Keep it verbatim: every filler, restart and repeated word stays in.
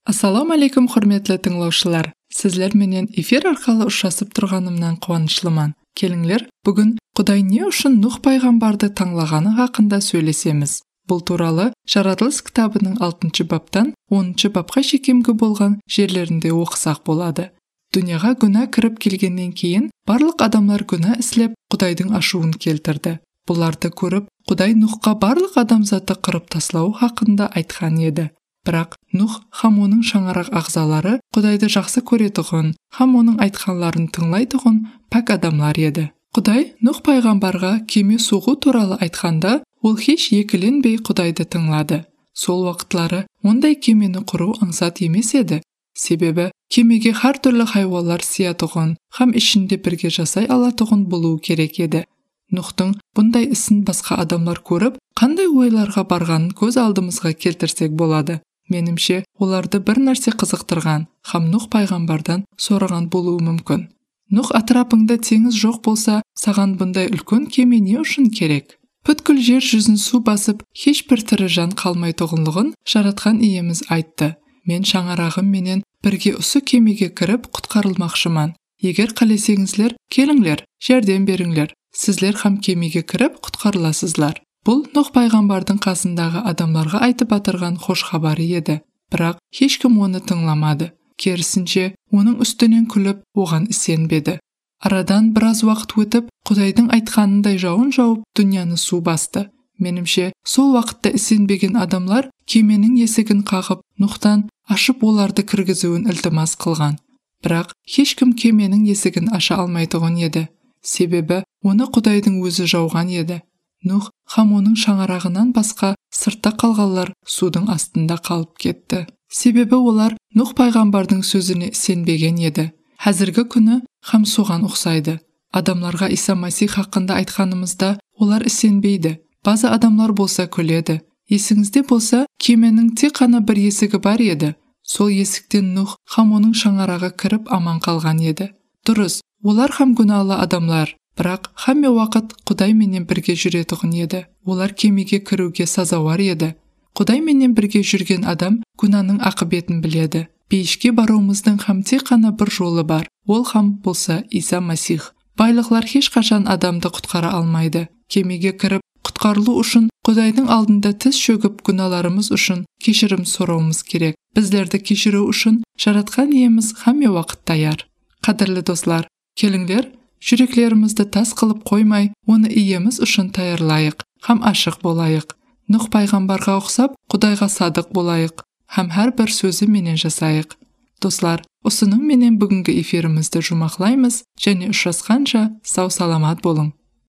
Ассаламу алейкум, құрметлі тыңлаушылар. Сізлер менен эфир арқылы ұшасып тұрғанымнан қуанышлыман. Келіңлер, бүгін Құдай не үшін Нұх пайғамбарды таңлағаны хақында сөйлесеміз. Бұл туралы Жаратылыс кітабының алтыншы баптан оныншы бапқа шекемгі болған жерлерінде оқысақ болады. Дүнияға күнә кіріп келгеннен кейін барлық адамлар күнә іслеп Құдайдың ашуын келтірді. Бұларды көріп, Құдай Нұхқа барлық адамзатты қырып таслау хақында айтқан еді. Бірақ Нұх хам оның шаңарақ ағзалары Құдайды жақсы көретұғын, хам оның айтқанларын тыңлайтұғын пәк адамлар еді. Құдай Нұх пайғамбарға кеме соғу туралы айтқанда, ол хеш екіленбей Құдайды тыңлады. Сол уақытлары ондай кемені құру аңсат емес еді. Себебі кемеге har түрлі хайуандар сиятұғын, хам ішінде бірге жасай алатұғын болуы керек еді. Нұхтың бұндай ісін басқа адамлар көріп, қандай ойларға барғанын көз алдымызға келтірсек болады. Менімше, оларды бір нәрсе қызықтырған, хам Нұх пайғамбардан сұраған болуы мүмкін. Нұх атрапыңда теңіз жоқ болса, саған бұндай үлкен кеме не үшін керек? Бүткіл жер жүзін су басып, ешбір тірі жан қалмайтұғынлығын жаратқан иеміз айтты. Мен шаңырағым менен бірге осы кемеге кіріп құтқарылмақшыман. Егер қалесеңізлер, келіңлер, жәрдем беріңлер. Сізлер хам кемеге кіріп құтқарыласызлар. Бұл Нұх пайғамбардың қасындағы адамларға айтып атырған хош хабары еді. Бірақ ешкім оны тыңламады. Керісінше, оның үстінен күліп, оған сенбеді. Арадан біраз уақыт өтіп, Құдайдың айтқанындай жауын жауып, дүнияны су басты. Менімше, сол уақытта сенбеген адамлар кеменің есігін қағып, Нұхтан ашып оларды кіргізуін ілтимас қылған. Бірақ ешкім кеменің есігін аша алмайтұғын еді. Себебі, оны Құдайдың өзі жауған еді. Нұх хам оның шаңарағынан басқа сыртта қалғанлар судың астында қалып кетті. Себебі олар Нұх пайғамбардың сөзіне сенбеген еді. Әзіргі күні хам соған ұқсайды. Адамларға Иса Масих хақында айтқанымызда олар сенбейді. База адамлар болса күледі. Есіңізде болса, кеменің тек қана бір есігі бар еді. Сол есіктен Нұх хам оның шаңарағы кіріп аман қалған еді. Дұрыс, олар хам күнәлі адамлар. Бірақ хаме уақыт Құдай менен бірге жүретұғын еді. Олар кемеге кіруге сазауар еді. Құдай менен бірге жүрген адам күнәнің ақыбетін біледі. Пейішке баруымыздың хам тек қана бір жолы бар. Ол хам болса Иса Масих. Байлықлар ешқашан адамды құтқара алмайды. Кемеге кіріп құтқарылу үшін Құдайдың алдында тіс шөгіп күнәларымыз үшін кешірім сұрауымыз керек. Біздерді кешіру үшін жаратқан иеміз хаме уақыт даяр. Қадірлі достар, келіңдер, жүректерімізді тас қылып қоймай, оны иеміз үшін таярлайық, хам ашық болайық. Нұх пайғамбарға ұқсап, Құдайға садық болайық, хам әр бір сөзі менен жасайық. Достар, осының менен бүгінгі эфирімізді жұмақлаймыз, және ұшасқанша сау саламат болың.